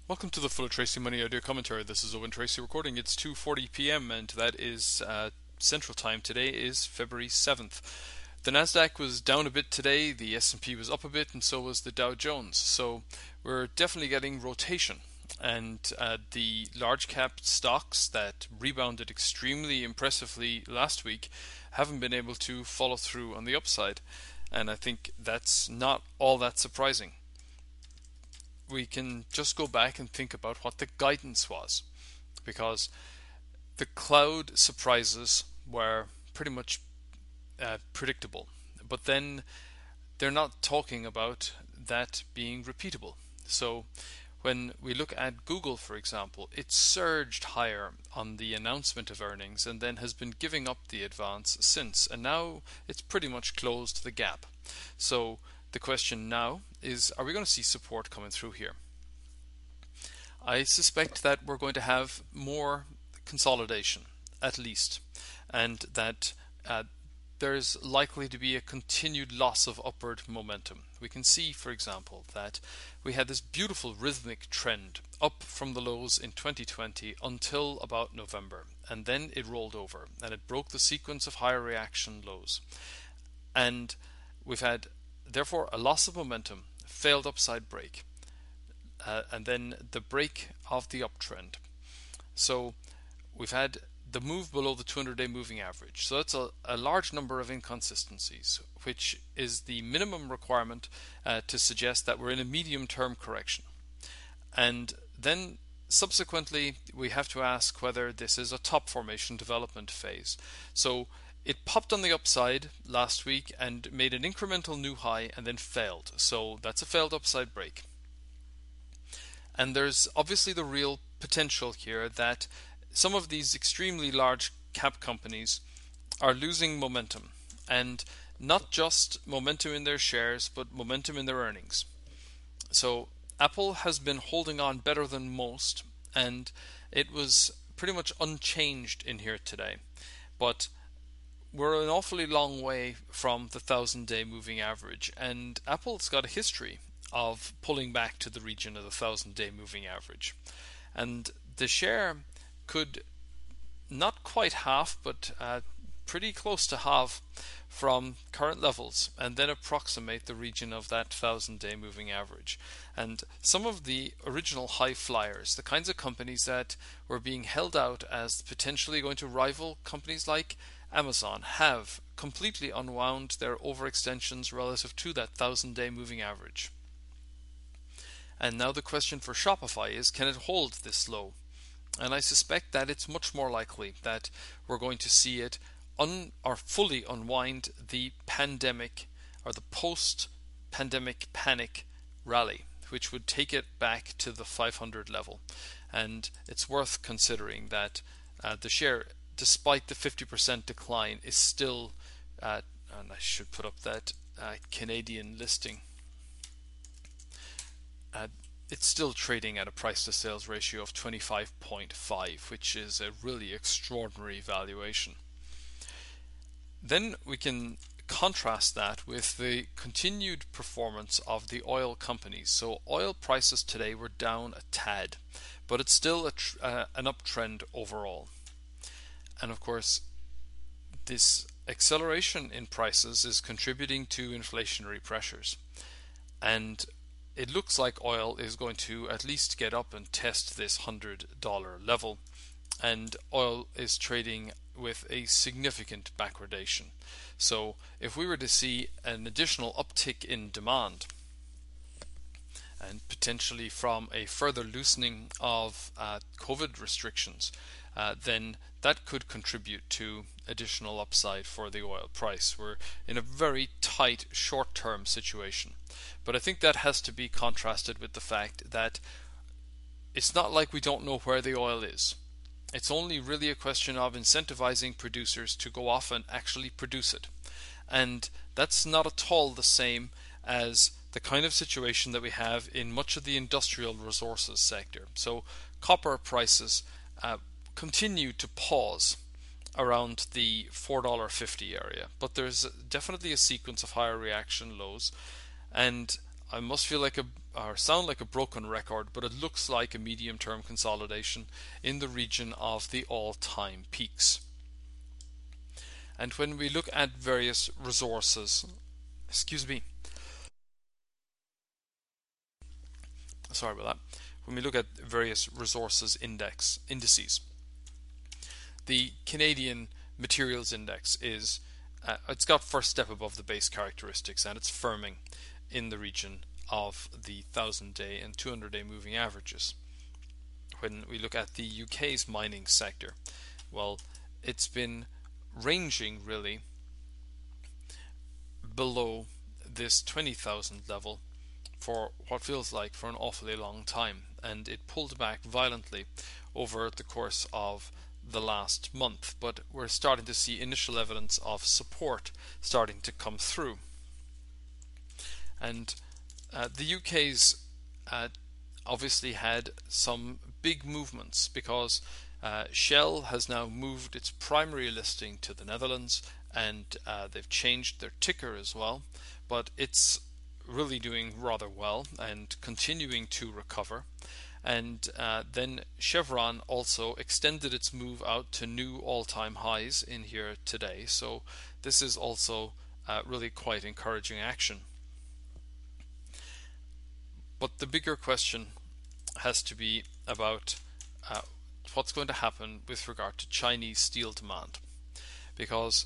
Welcome to the Full of Tracy Money Audio Commentary. This is Owen Tracy recording. It's 2:40 p.m. and that is Central Time. Today is February 7th. The Nasdaq was down a bit today, the S&P was up a bit, and so was the Dow Jones. So we're definitely getting rotation. And the large cap stocks that rebounded extremely impressively last week haven't been able to follow through on the upside. And I think that's not all that surprising. We can just go back and think about what the guidance was, because the cloud surprises were pretty much predictable, but then they're not talking about that being repeatable. So when we look at Google, for example, it surged higher on the announcement of earnings and then has been giving up the advance since, and now it's pretty much closed the gap. So the question now is, are we going to see support coming through here? I suspect that we're going to have more consolidation, at least, and that there's likely to be a continued loss of upward momentum. We can see, for example, that we had this beautiful rhythmic trend up from the lows in 2020 until about November, and then it rolled over and it broke the sequence of higher reaction lows. And we've had therefore a loss of momentum, failed upside break, and then the break of the uptrend. So we've had the move below the 200-day moving average. So that's a large number of inconsistencies, which is the minimum requirement to suggest that we're in a medium-term correction. And then subsequently we have to ask whether this is a top formation development phase. So it popped on the upside last week and made an incremental new high and then failed. So that's a failed upside break. And there's obviously the real potential here that some of these extremely large cap companies are losing momentum, and not just momentum in their shares, but momentum in their earnings. So Apple has been holding on better than most, and it was pretty much unchanged in here today. But we're an awfully long way from the 1,000-day moving average, and Apple's got a history of pulling back to the region of the 1,000-day moving average. And the share could not quite half, but pretty close to half from current levels, and then approximate the region of that 1,000-day moving average. And some of the original high flyers, the kinds of companies that were being held out as potentially going to rival companies like Amazon, have completely unwound their overextensions relative to that 1,000-day moving average. And now the question for Shopify is, can it hold this low? And I suspect that it's much more likely that we're going to see it fully unwind the pandemic or the post-pandemic panic rally, which would take it back to the 500 level. And it's worth considering that the share, despite the 50% decline, is still, and I should put up that Canadian listing, it's still trading at a price to sales ratio of 25.5, which is a really extraordinary valuation. Then we can contrast that with the continued performance of the oil companies. So oil prices today were down a tad, but it's still an uptrend overall. And of course, this acceleration in prices is contributing to inflationary pressures. And it looks like oil is going to at least get up and test this $100 level, and oil is trading with a significant backwardation. So if we were to see an additional uptick in demand, and potentially from a further loosening of COVID restrictions, then that could contribute to additional upside for the oil price. We're in a very tight short-term situation. But I think that has to be contrasted with the fact that it's not like we don't know where the oil is. It's only really a question of incentivizing producers to go off and actually produce it. And that's not at all the same as the kind of situation that we have in much of the industrial resources sector. So copper prices continue to pause around the $4.50 area, but there's definitely a sequence of higher reaction lows, and I must feel like a or sound like a broken record, but it looks like a medium-term consolidation in the region of the all-time peaks. And when we look at various resources, excuse me, sorry about that. When we look at various resources indices, the Canadian Materials Index is it's got first step above the base characteristics, and it's firming in the region of the 1,000-day and 200-day moving averages. When we look at the UK's mining sector, well, it's been ranging really below this 20,000 level for what feels like for an awfully long time, and it pulled back violently over the course of the last month, but we're starting to see initial evidence of support starting to come through. And the UK's obviously had some big movements because Shell has now moved its primary listing to the Netherlands, and they've changed their ticker as well, but it's really doing rather well and continuing to recover. And then Chevron also extended its move out to new all-time highs in here today, so this is also really quite encouraging action. But the bigger question has to be about what's going to happen with regard to Chinese steel demand, because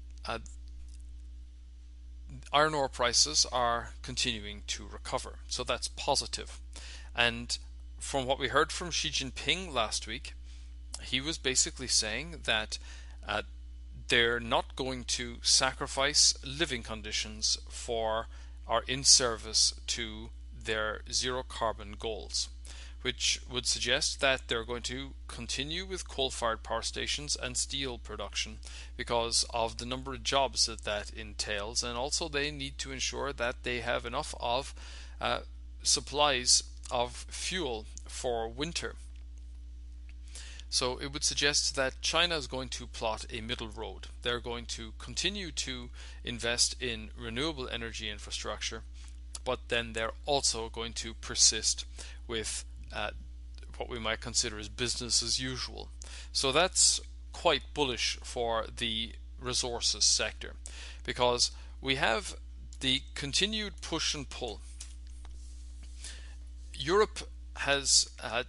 iron ore prices are continuing to recover, so that's positive. And from what we heard from Xi Jinping last week, he was basically saying that they're not going to sacrifice living conditions for or in service to their zero carbon goals, which would suggest that they're going to continue with coal-fired power stations and steel production because of the number of jobs that entails, and also they need to ensure that they have enough of supplies of fuel for winter. So it would suggest that China is going to plot a middle road. They're going to continue to invest in renewable energy infrastructure, but then they're also going to persist with what we might consider as business as usual. So that's quite bullish for the resources sector, because we have the continued push and pull. Europe has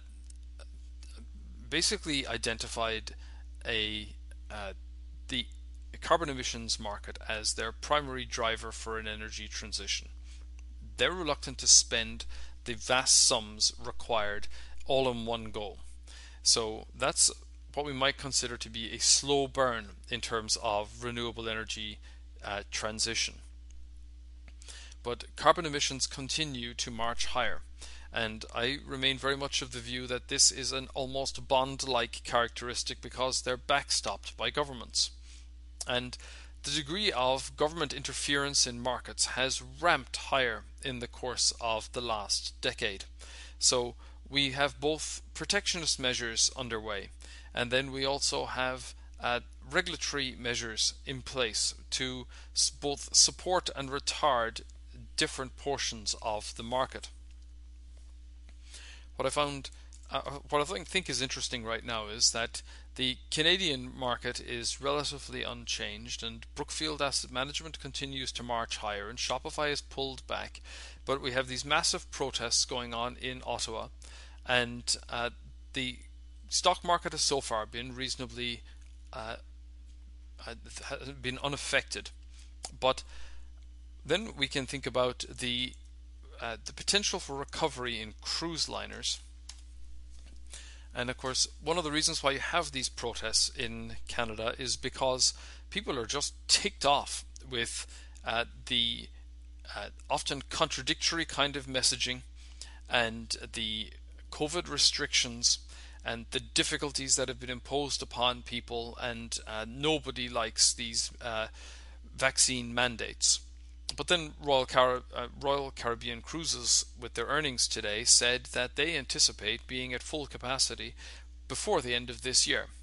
basically identified the carbon emissions market as their primary driver for an energy transition. They're reluctant to spend the vast sums required all in one go. So that's what we might consider to be a slow burn in terms of renewable energy transition. But carbon emissions continue to march higher, and I remain very much of the view that this is an almost bond-like characteristic because they're backstopped by governments. And the degree of government interference in markets has ramped higher in the course of the last decade. So we have both protectionist measures underway, and then we also have regulatory measures in place to both support and retard different portions of the market. What I think is interesting right now is that the Canadian market is relatively unchanged, and Brookfield Asset Management continues to march higher, and Shopify has pulled back. But we have these massive protests going on in Ottawa, and the stock market has so far been reasonably been unaffected. But then we can think about the potential for recovery in cruise liners. And of course, one of the reasons why you have these protests in Canada is because people are just ticked off with the often contradictory kind of messaging and the COVID restrictions and the difficulties that have been imposed upon people, and nobody likes these vaccine mandates. But then Royal Caribbean Cruises, with their earnings today, said that they anticipate being at full capacity before the end of this year.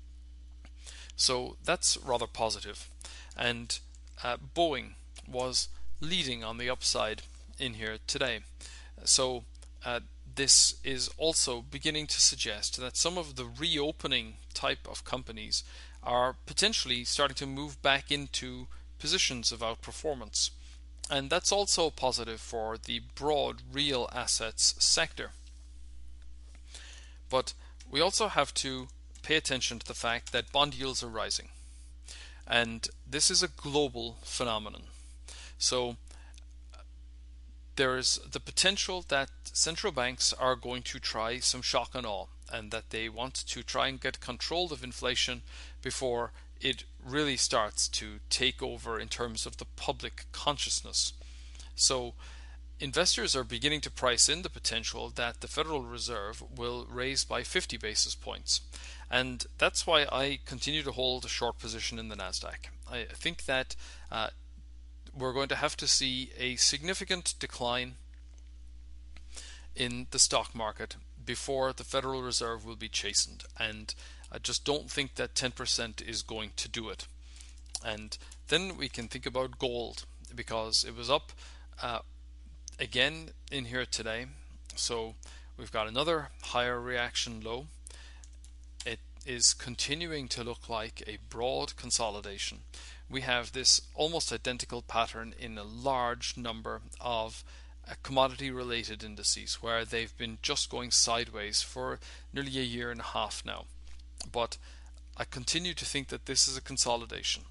So that's rather positive. And Boeing was leading on the upside in here today. So this is also beginning to suggest that some of the reopening type of companies are potentially starting to move back into positions of outperformance. And that's also positive for the broad real assets sector. But we also have to pay attention to the fact that bond yields are rising. And this is a global phenomenon. So there is the potential that central banks are going to try some shock and awe, and that they want to try and get control of inflation before it really starts to take over in terms of the public consciousness. So investors are beginning to price in the potential that the Federal Reserve will raise by 50 basis points. And that's why I continue to hold a short position in the Nasdaq. I think that we're going to have to see a significant decline in the stock market before the Federal Reserve will be chastened. And I just don't think that 10% is going to do it. And then we can think about gold, because it was up again in here today. So we've got another higher reaction low. It is continuing to look like a broad consolidation. We have this almost identical pattern in a large number of commodity related indices, where they've been just going sideways for nearly a year and a half now. But I continue to think that this is a consolidation.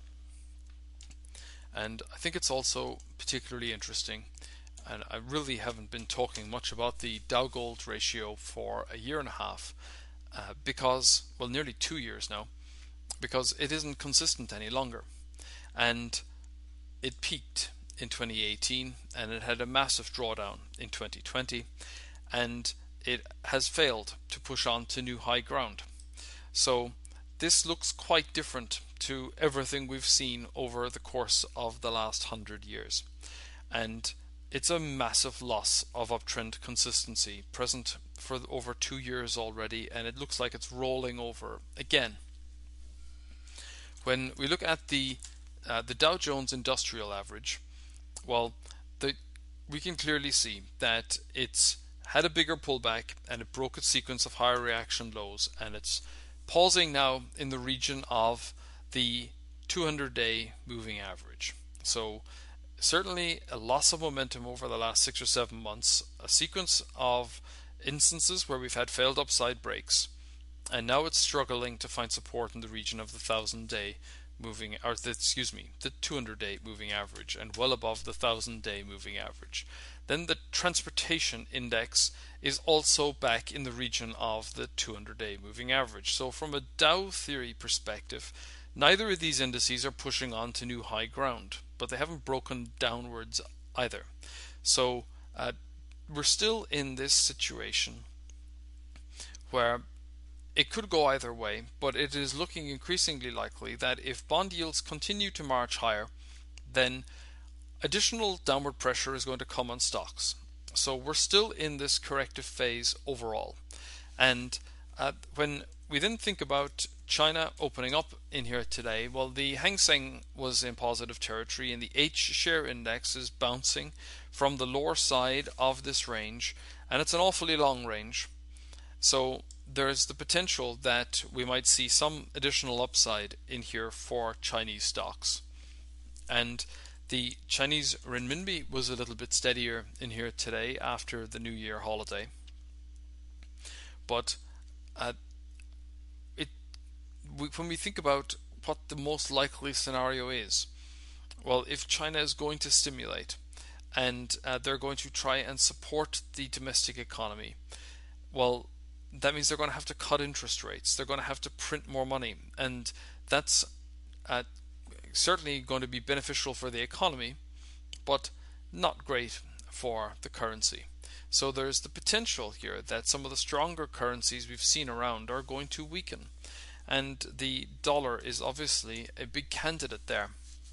And I think it's also particularly interesting, and I really haven't been talking much about the Dow Gold ratio for a year and a half, because, well, nearly 2 years now, because it isn't consistent any longer. And it peaked in 2018, and it had a massive drawdown in 2020, and it has failed to push on to new high ground. So this looks quite different to everything we've seen over the course of the last 100 years. And it's a massive loss of uptrend consistency, present for over 2 years already, and it looks like it's rolling over again. When we look at the Dow Jones Industrial Average, well, we can clearly see that it's had a bigger pullback, and it broke its sequence of higher reaction lows, and it's pausing now in the region of the 200-day moving average. So certainly a loss of momentum over the last 6 or 7 months, a sequence of instances where we've had failed upside breaks, and now it's struggling to find support in the region of the 1,000-day moving, or the 200-day moving average, and well above the 1,000-day moving average. Then the transportation index is also back in the region of the 200-day moving average. So from a Dow theory perspective, neither of these indices are pushing on to new high ground, but they haven't broken downwards either. So we're still in this situation where it could go either way, but it is looking increasingly likely that if bond yields continue to march higher, then additional downward pressure is going to come on stocks. So we're still in this corrective phase overall. And when we then think about China opening up in here today, well, the Hang Seng was in positive territory, and the H-share index is bouncing from the lower side of this range, and it's an awfully long range. So there's the potential that we might see some additional upside in here for Chinese stocks. And the Chinese renminbi was a little bit steadier in here today after the New Year holiday. But when we think about what the most likely scenario is, well, if China is going to stimulate, and they're going to try and support the domestic economy, well, that means they're going to have to cut interest rates. They're going to have to print more money, and that's certainly going to be beneficial for the economy, but not great for the currency. So there's the potential here that some of the stronger currencies we've seen around are going to weaken, and the dollar is obviously a big candidate there.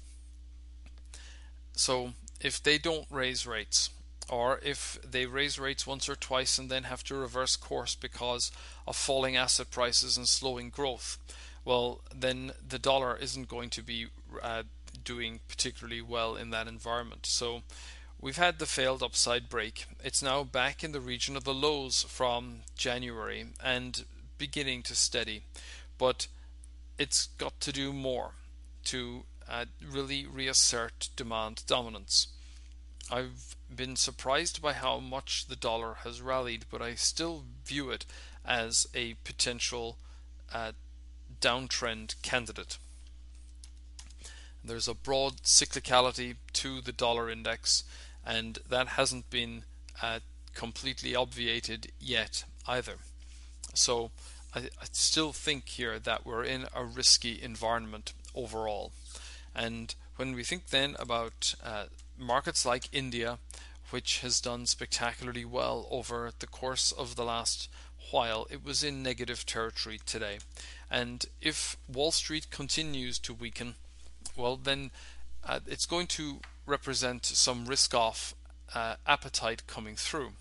So if they don't raise rates, or if they raise rates once or twice and then have to reverse course because of falling asset prices and slowing growth, well, then the dollar isn't going to be doing particularly well in that environment. So we've had the failed upside break. It's now back in the region of the lows from January and beginning to steady, but it's got to do more to really reassert demand dominance. I've been surprised by how much the dollar has rallied, but I still view it as a potential uh, downtrend candidate. There's a broad cyclicality to the dollar index, and that hasn't been completely obviated yet either. So I still think here that we're in a risky environment overall. And when we think then about markets like India, which has done spectacularly well over the course of the last while, it was in negative territory today. And if Wall Street continues to weaken, well, then it's going to represent some risk off appetite coming through.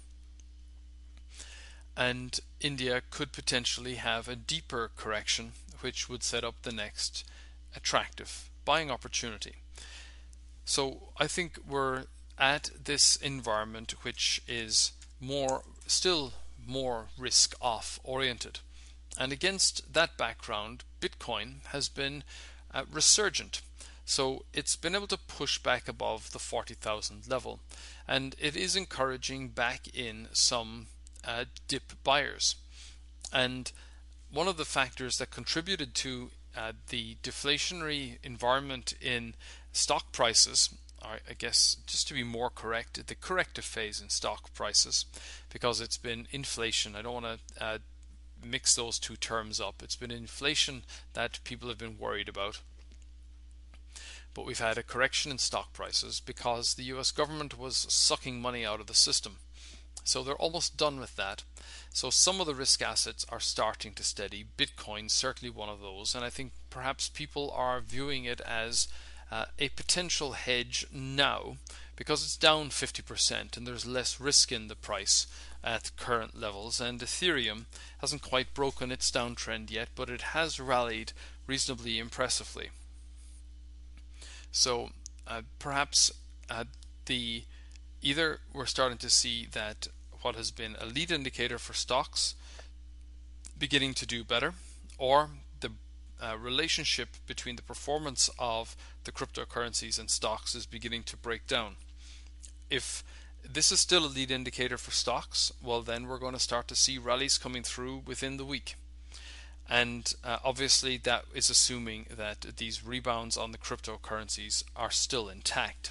And India could potentially have a deeper correction, which would set up the next attractive buying opportunity. So I think we're at this environment which is still more risk off oriented. And against that background, Bitcoin has been resurgent. So it's been able to push back above the 40,000 level, and it is encouraging back in some dip buyers. And one of the factors that contributed to the deflationary environment in stock prices, or I guess just to be more correct, the corrective phase in stock prices, because it's been inflation. I don't want to mix those two terms up. It's been inflation that people have been worried about. But we've had a correction in stock prices because the US government was sucking money out of the system. So they're almost done with that. So some of the risk assets are starting to steady. Bitcoin certainly one of those, and I think perhaps people are viewing it as a potential hedge now because it's down 50% and there's less risk in the price at current levels. And Ethereum hasn't quite broken its downtrend yet, but it has rallied reasonably impressively. So perhaps either we're starting to see that what has been a lead indicator for stocks beginning to do better, or the relationship between the performance of the cryptocurrencies and stocks is beginning to break down. If this is still a lead indicator for stocks, well, then we're going to start to see rallies coming through within the week. And obviously that is assuming that these rebounds on the cryptocurrencies are still intact.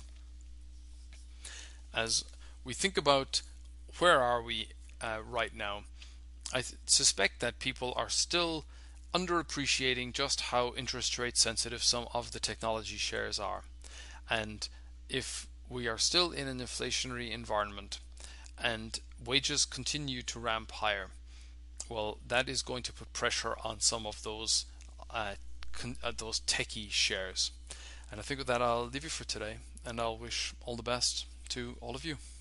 As we think about where are we right now, I suspect that people are still underappreciating just how interest rate sensitive some of the technology shares are. And if we are still in an inflationary environment and wages continue to ramp higher, well, that is going to put pressure on some of those techie shares. And I think with that, I'll leave you for today, and I'll wish all the best to all of you.